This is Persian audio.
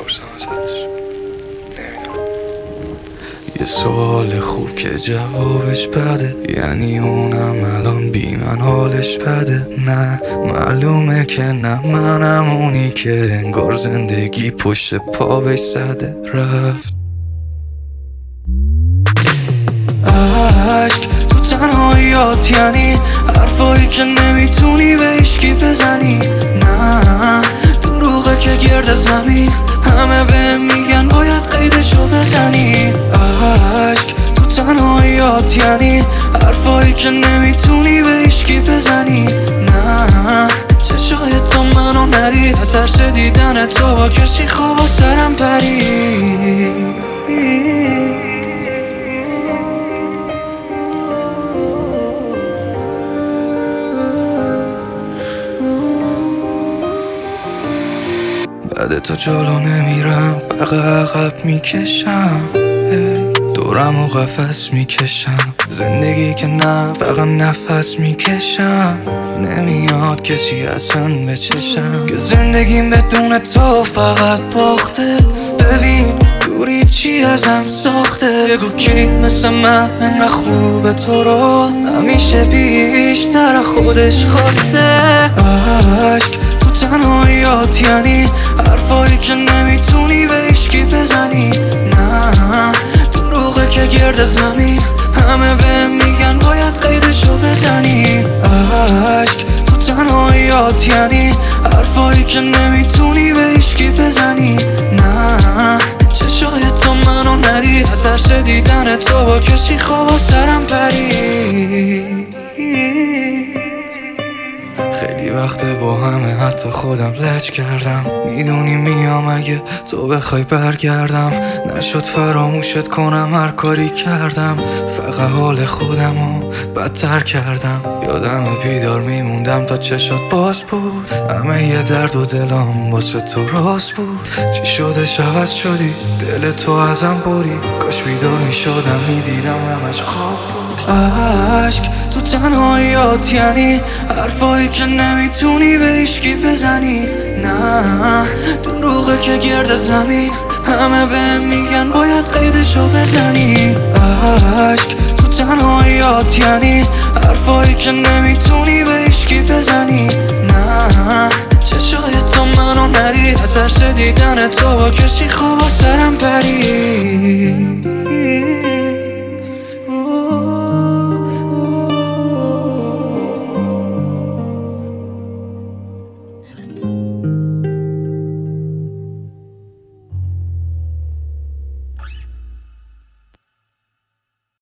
بپرسم ازش. نمیدونم. یه سوال خوب که جوابش بده، یعنی اونم الان بی من حالش بده. نه معلومه که نه، منم اونی که انگار زندگی پشت پا بهش زده رفت. عشق تو تنهاییات، یعنی حرفایی که نمیتونی به هیچکی بزنی. نه دروغه که گرد زمین همه بهم میگن باید قیدشو بزنی. عشق تو تنهاییات، یعنی حرفایی که نمیتونی به هیچکی بزنی. نه چشای تو منو ندید، ترس دیدن تو با کسی خواب سرم پرید. بعد تو جلو نمیرم، فقط عقب میکشم، دورم و قفس میکشم. زندگی که نه، فقط نفس میکشم. نمیاد کسی اصلا به چشم که زندگیم بدون تو فقط باخته. ببین دوری چی ازم ساخته. بگو کی مثل من انقدر خوبه تو رو همیشه بیشتر خودش خواسته. عشق تو تنهاییات، یعنی حرفایی که نمیتونی به هیچکی بزنی. نه دروغه که گرد زمین همه بهم میگن باید قیدشو بزنی. عشق تو تنهاییات، یعنی حرفایی که نمیتونی به هیچکی بزنی. نه چشای تو منو ندید، ترس دیدن تو با کسی خواب سرم پرید. خیلی وقت با همه حتی خودم لج کردم. میدونی میام اگه تو بخوای برگردم. نشد فراموشت کنم، هر کاری کردم فقط حال خودمو بدتر کردم. یادم بیدار میموندم تا چشات باز بود، همه یه درد و دلم واسه تو راست بود. چی شده عوض شدی، دل تو ازم بری. کاش بیدار میشدم میدیدم همش خواب بود. عشق تو تنهاییات، یعنی حرفایی که نمیتونی به هیچکی بزنی. نه دروغه که گرد زمین همه بهم میگن باید قیدشو بزنی. عشق تو تنهاییات، یعنی حرفایی که نمیتونی به هیچکی بزنی. نه چشای تو منو ندید، ترس دیدن تو با کسی خواب سرم پرید.